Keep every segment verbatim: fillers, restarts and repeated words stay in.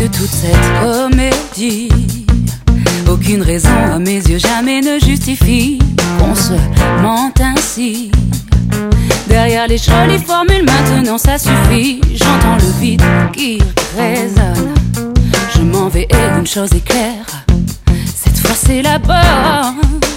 de toute cette comédie. Aucune raison à mes yeux jamais ne justifie qu'on se mente ainsi. Derrière les jolies formules maintenant ça suffit. J'entends le vide qui résonne. Je m'en vais et une chose est claire, cette fois c'est la bonne.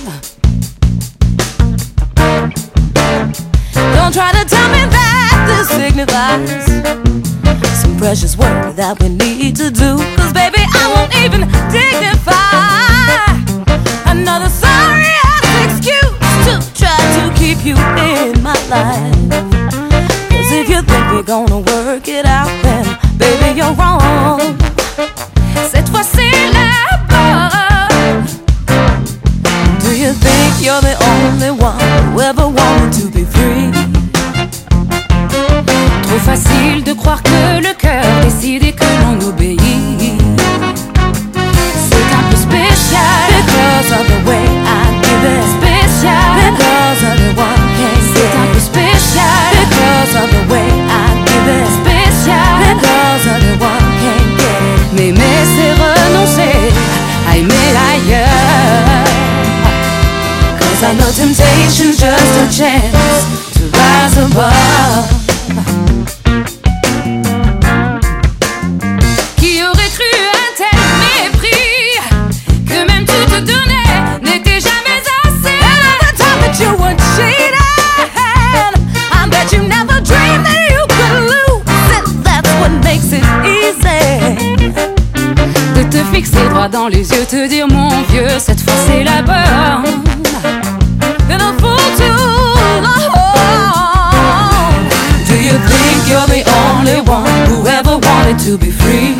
Don't try to tell me that this signifies some precious work that we need to do. Cause baby I won't even dignify another sorry ass excuse to try to keep you in my life. Cause if you think we're gonna work it out, then baby you're wrong. Cette fois c'est la bonne. Do you think you're the only one who ever wanted to be free? Trop facile de croire que le cœur décide et que l'on obéit. C'est un peu spécial because of the way I give it. Spécial because everyone can't C'est get un peu spécial it. Because of the way I give it. Spécial Because everyone can't get it. M'aimer c'est renoncer à aimer ailleurs. Cause I know temptation's just a chance to rise above. Qui aurait cru un tel mépris, que même tout te donner n'était jamais assez. And at the time that you were cheating, I bet you never dreamed that you could lose. And that's what makes it easy. De te fixer droit dans les yeux, te dire mon vieux, cette fois c'est la bonne. Been a fool too long. Do you think you're the only one who ever wanted to be free?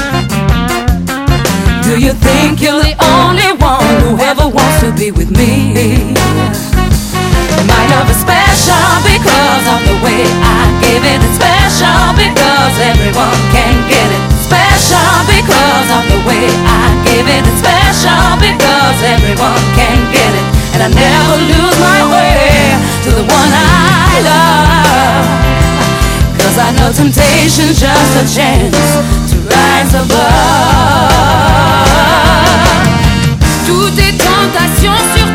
Do you think you're the only one who ever wants to be with me? My love is special because of the way I give it. It's special because everyone can get it. Special because of the way I give it. It's special because everyone can get it. And I never lose my way to the one I love. Cause I know temptation's just a chance to rise above. Toutes tes tentations sur